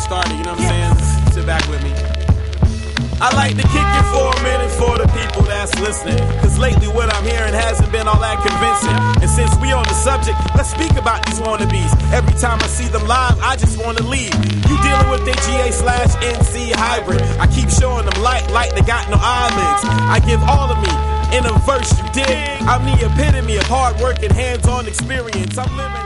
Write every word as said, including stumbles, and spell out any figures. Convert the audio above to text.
started, you know what I'm saying? Sit back with me. I like to kick it for a minute for the people that's listening, cause lately what I'm hearing hasn't been all that convincing. And since we on the subject, let's speak about these wannabes. Every time I see them live, I just wanna leave. You dealing with their G A slash N C hybrid. I keep showing them light like they got no eyelids. I give all of me in a verse, you dig? I'm the epitome of hard work and hands-on experience. I'm living